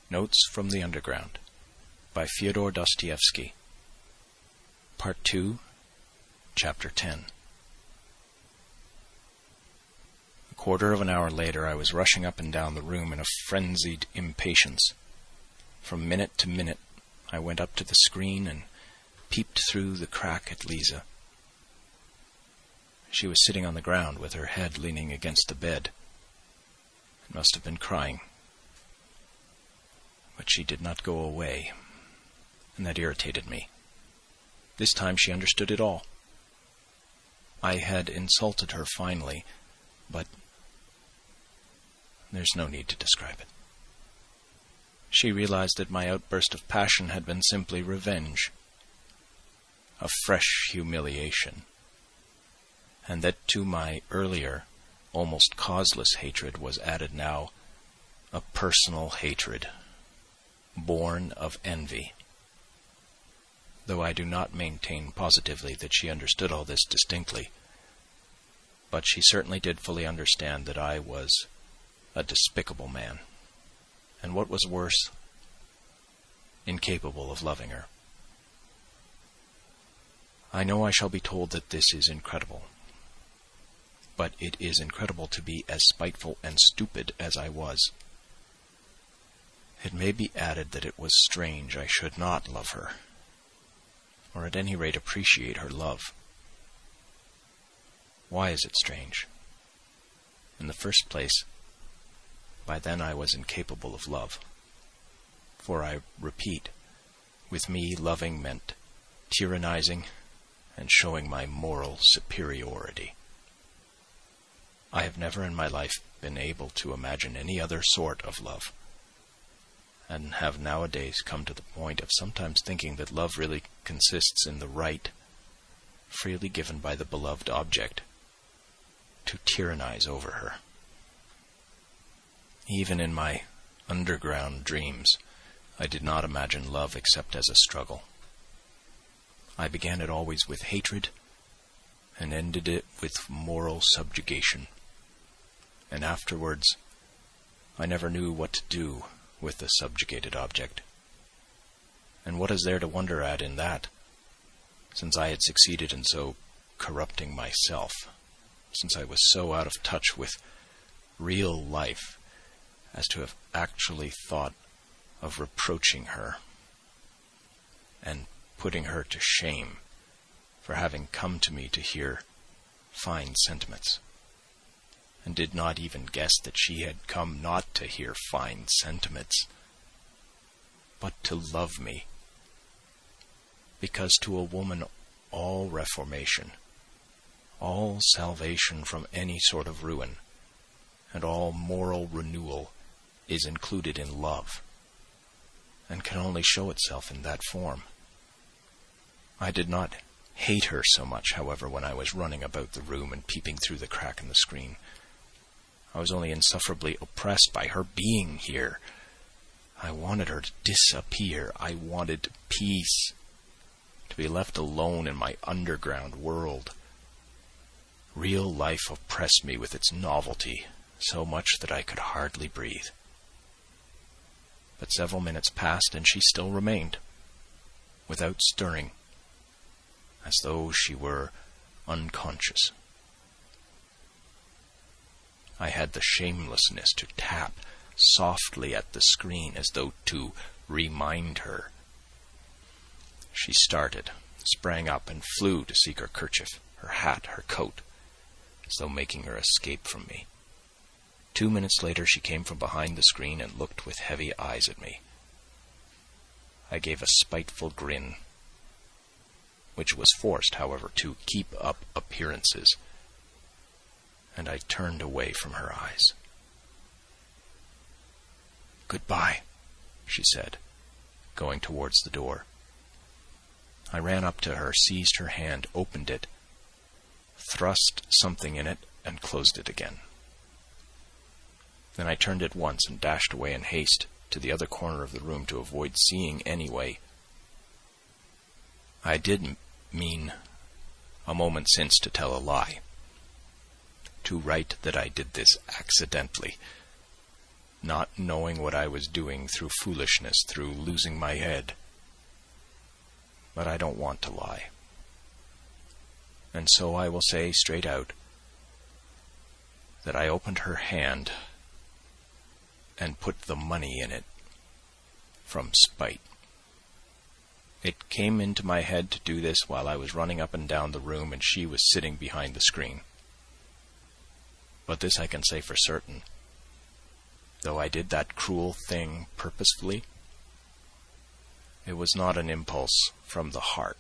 Notes from the Underground by Fyodor Dostoevsky. Part 2, Chapter 10. A quarter of an hour later I was rushing up and down the room in a frenzied impatience. From minute to minute I went up to the screen and peeped through the crack at Lisa. She was sitting on the ground with her head leaning against the bed. It must have been crying. But she did not go away, and that irritated me. This time she understood it all. I had insulted her finally, but there's no need to describe it. She realized that my outburst of passion had been simply revenge, a fresh humiliation, and that to my earlier, almost causeless hatred was added now a personal hatred, born of envy. Though I do not maintain positively that she understood all this distinctly, but she certainly did fully understand that I was a despicable man, and what was worse, incapable of loving her. I know I shall be told that this is incredible, but it is incredible to be as spiteful and stupid as I was. It may be added that it was strange I should not love her, or at any rate appreciate her love. Why is it strange? In the first place, by then I was incapable of love. For I repeat, with me loving meant tyrannizing and showing my moral superiority. I have never in my life been able to imagine any other sort of love, and have nowadays come to the point of sometimes thinking that love really consists in the right, freely given by the beloved object, to tyrannize over her. Even in my underground dreams, I did not imagine love except as a struggle. I began it always with hatred, and ended it with moral subjugation. And afterwards, I never knew what to do with the subjugated object. And what is there to wonder at in that, since I had succeeded in so corrupting myself, since I was so out of touch with real life as to have actually thought of reproaching her and putting her to shame for having come to me to hear fine sentiments, and did not even guess that she had come not to hear fine sentiments, but to love me. Because to a woman all reformation, all salvation from any sort of ruin, and all moral renewal is included in love, and can only show itself in that form. I did not hate her so much, however, when I was running about the room and peeping through the crack in the screen. I was only insufferably oppressed by her being here. I wanted her to disappear. I wanted peace, to be left alone in my underground world. Real life oppressed me with its novelty so much that I could hardly breathe. But several minutes passed and she still remained, without stirring, as though she were unconscious. I had the shamelessness to tap softly at the screen as though to remind her. She started, sprang up, and flew to seek her kerchief, her hat, her coat, as though making her escape from me. 2 minutes later she came from behind the screen and looked with heavy eyes at me. I gave a spiteful grin, which was forced, however, to keep up appearances, and I turned away from her eyes. "Goodbye," she said, going towards the door. I ran up to her, seized her hand, opened it, thrust something in it, and closed it again. Then I turned at once and dashed away in haste to the other corner of the room to avoid seeing anyway. I did mean a moment since to tell a lie, to write that I did this accidentally, not knowing what I was doing through foolishness, through losing my head. But I don't want to lie. And so I will say straight out that I opened her hand and put the money in it from spite. It came into my head to do this while I was running up and down the room and she was sitting behind the screen. But this I can say for certain. Though I did that cruel thing purposefully, it was not an impulse from the heart,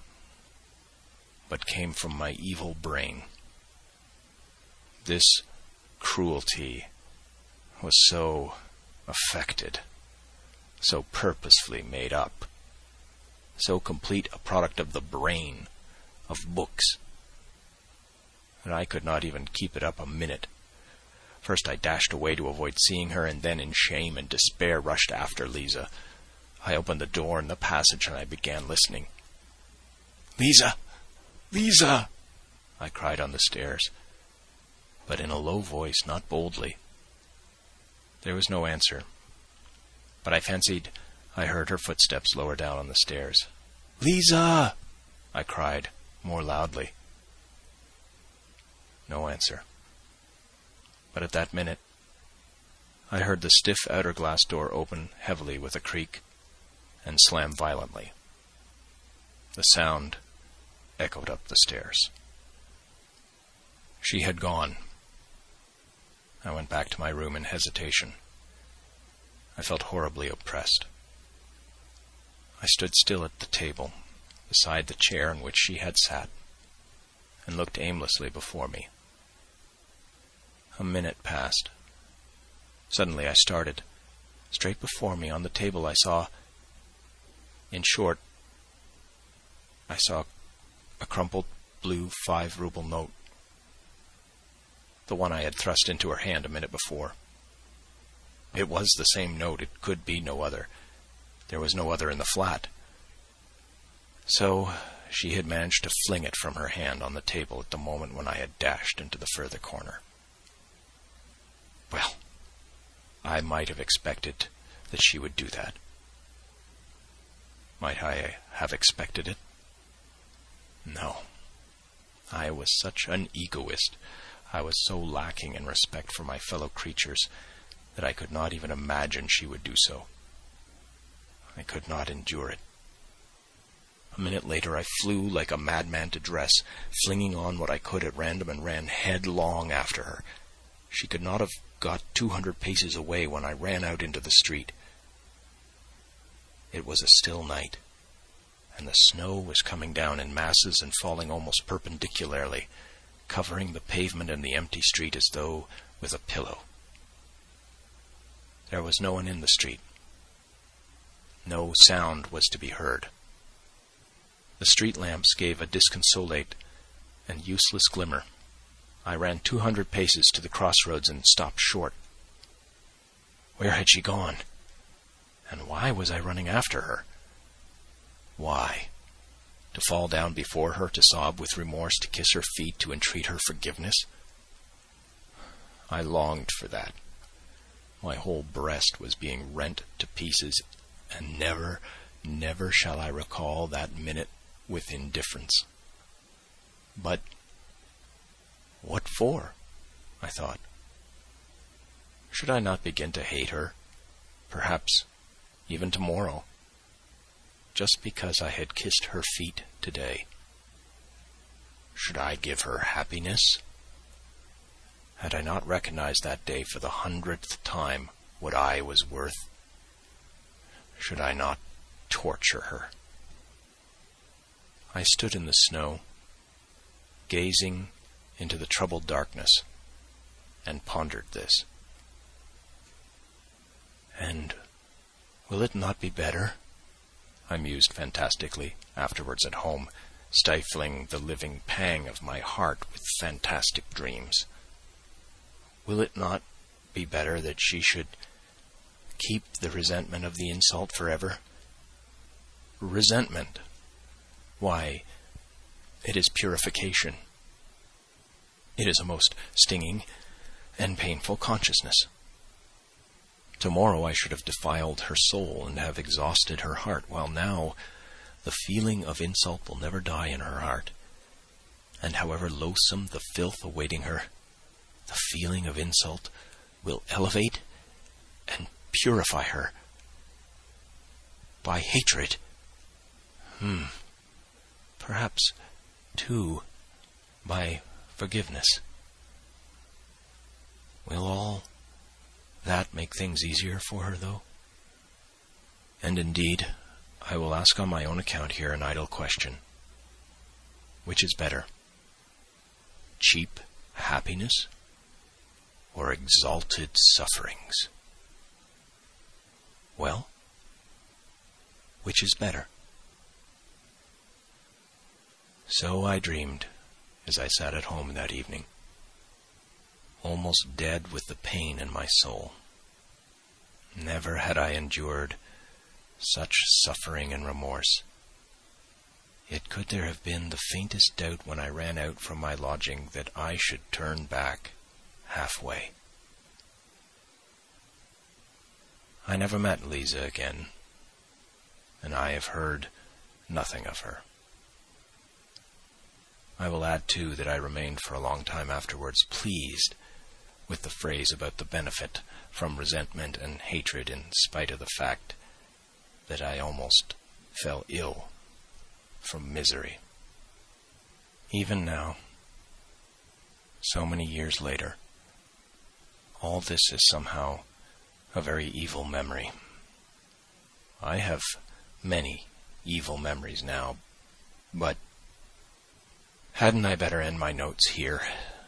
but came from my evil brain. This cruelty was so affected, so purposefully made up, so complete a product of the brain, of books, that I could not even keep it up a minute. First I dashed away to avoid seeing her, and then in shame and despair rushed after Lisa. I opened the door in the passage and I began listening. "Lisa! Lisa!" I cried on the stairs, but in a low voice, not boldly. There was no answer, but I fancied I heard her footsteps lower down on the stairs. "Lisa!" I cried, more loudly. No answer. But at that minute, I heard the stiff outer glass door open heavily with a creak and slam violently. The sound echoed up the stairs. She had gone. I went back to my room in hesitation. I felt horribly oppressed. I stood still at the table, beside the chair in which she had sat, and looked aimlessly before me. A minute passed. Suddenly I started. Straight before me on the table I saw a crumpled blue 5-ruble note. The one I had thrust into her hand a minute before. It was the same note. It could be no other. There was no other in the flat. So she had managed to fling it from her hand on the table at the moment when I had dashed into the further corner. Well, I might have expected that she would do that. Might I have expected it? No. I was such an egoist, I was so lacking in respect for my fellow creatures, that I could not even imagine she would do so. I could not endure it. A minute later I flew like a madman to dress, flinging on what I could at random, and ran headlong after her. She could not have got 200 paces away when I ran out into the street. It was a still night, and the snow was coming down in masses and falling almost perpendicularly, covering the pavement and the empty street as though with a pillow. There was no one in the street. No sound was to be heard. The street lamps gave a disconsolate and useless glimmer. I ran 200 paces to the crossroads and stopped short. Where had she gone? And why was I running after her? Why? To fall down before her, to sob with remorse, to kiss her feet, to entreat her forgiveness? I longed for that. My whole breast was being rent to pieces, and never, never shall I recall that minute with indifference. But what for? I thought. Should I not begin to hate her, perhaps even tomorrow, just because I had kissed her feet today? Should I give her happiness? Had I not recognized that day for the 100th time what I was worth? Should I not torture her? I stood in the snow, gazing into the troubled darkness, and pondered this. And will it not be better? I mused fantastically, afterwards at home, stifling the living pang of my heart with fantastic dreams. Will it not be better that she should keep the resentment of the insult forever? Resentment. Why, it is purification. It is a most stinging and painful consciousness. Tomorrow I should have defiled her soul and have exhausted her heart, while now the feeling of insult will never die in her heart. And however loathsome the filth awaiting her, the feeling of insult will elevate and purify her by hatred. Perhaps, too, by forgiveness. Will all that make things easier for her, though? And indeed, I will ask on my own account here an idle question. Which is better? Cheap happiness or exalted sufferings? Well, which is better? So I dreamed as I sat at home that evening, almost dead with the pain in my soul. Never had I endured such suffering and remorse. Yet could there have been the faintest doubt when I ran out from my lodging that I should turn back halfway? I never met Lisa again, and I have heard nothing of her. I will add, too, that I remained for a long time afterwards pleased with the phrase about the benefit from resentment and hatred, in spite of the fact that I almost fell ill from misery. Even now, so many years later, all this is somehow a very evil memory. I have many evil memories now, but hadn't I better end my notes here?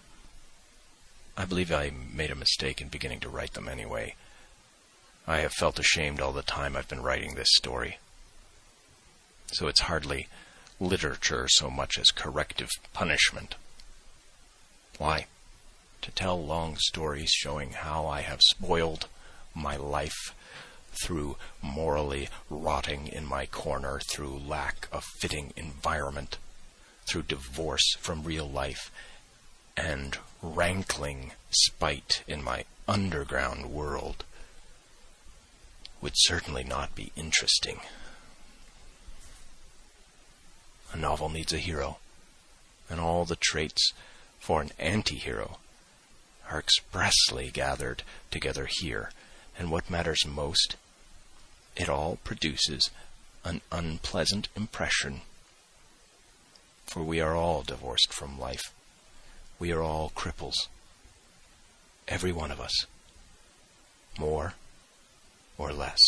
I believe I made a mistake in beginning to write them anyway. I have felt ashamed all the time I've been writing this story. So it's hardly literature so much as corrective punishment. Why? To tell long stories showing how I have spoiled my life through morally rotting in my corner, through lack of fitting environment, through divorce from real life, and rankling spite in my underground world, would certainly not be interesting. A novel needs a hero, and all the traits for an anti-hero are expressly gathered together here, and what matters most, it all produces an unpleasant impression. For we are all divorced from life. We are all cripples. Every one of us. More or less.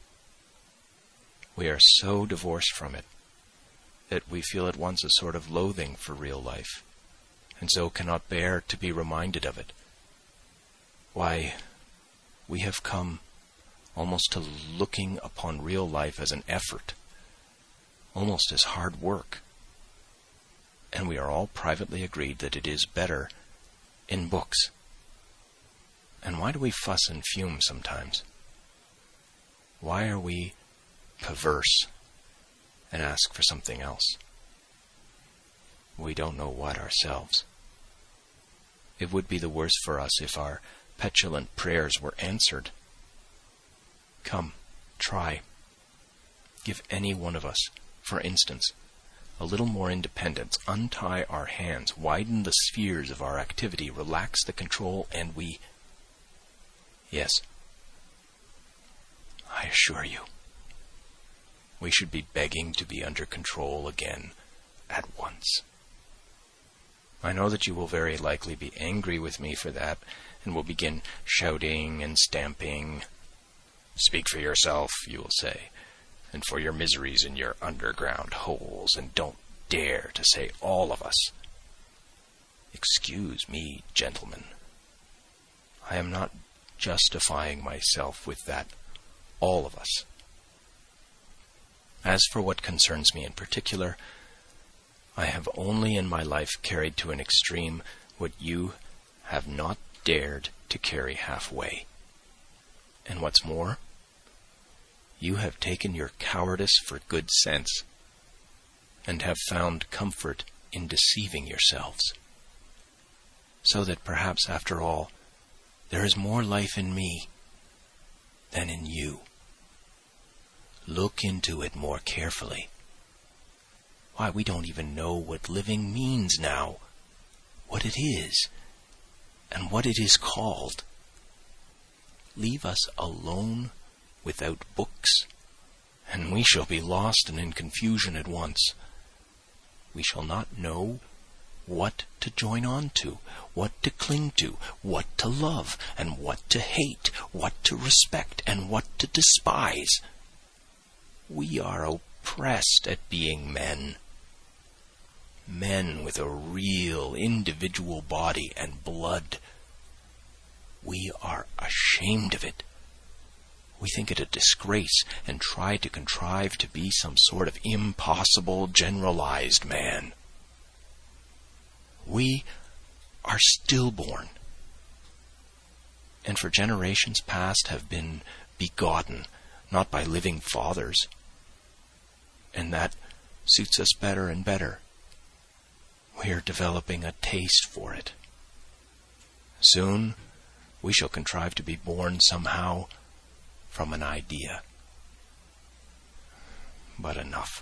We are so divorced from it that we feel at once a sort of loathing for real life, and so cannot bear to be reminded of it. Why, we have come almost to looking upon real life as an effort, almost as hard work. And we are all privately agreed that it is better in books. And why do we fuss and fume sometimes? Why are we perverse and ask for something else? We don't know what ourselves. It would be the worse for us if our petulant prayers were answered. Come, try. Give any one of us, for instance, a little more independence, untie our hands, widen the spheres of our activity, relax the control, and we... Yes, I assure you, we should be begging to be under control again at once. I know that you will very likely be angry with me for that, and will begin shouting and stamping. Speak for yourself, you will say, and for your miseries in your underground holes, and don't dare to say all of us. Excuse me, gentlemen. I am not justifying myself with that all of us. As for what concerns me in particular, I have only in my life carried to an extreme what you have not dared to carry halfway. And what's more, you have taken your cowardice for good sense, and have found comfort in deceiving yourselves. So that perhaps, after all, there is more life in me than in you. Look into it more carefully. Why, we don't even know what living means now, what it is, and what it is called. Leave us alone without books, and we shall be lost and in confusion at once. We shall not know what to join on to, what to cling to, what to love, and what to hate, what to respect, and what to despise. We are oppressed at being men. Men with a real individual body and blood. We are ashamed of it. We think it a disgrace and try to contrive to be some sort of impossible generalized man. We are stillborn, and for generations past have been begotten, not by living fathers, and that suits us better and better. We are developing a taste for it. Soon we shall contrive to be born somehow from an idea. But enough.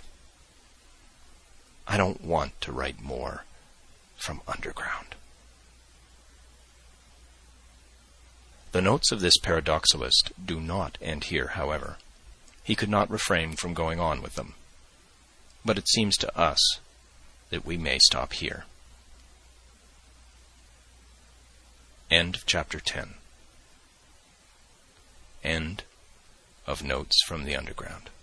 I don't want to write more from Underground. The notes of this paradoxalist do not end here, however. He could not refrain from going on with them. But it seems to us that we may stop here. End of chapter 10. End of Notes from the Underground.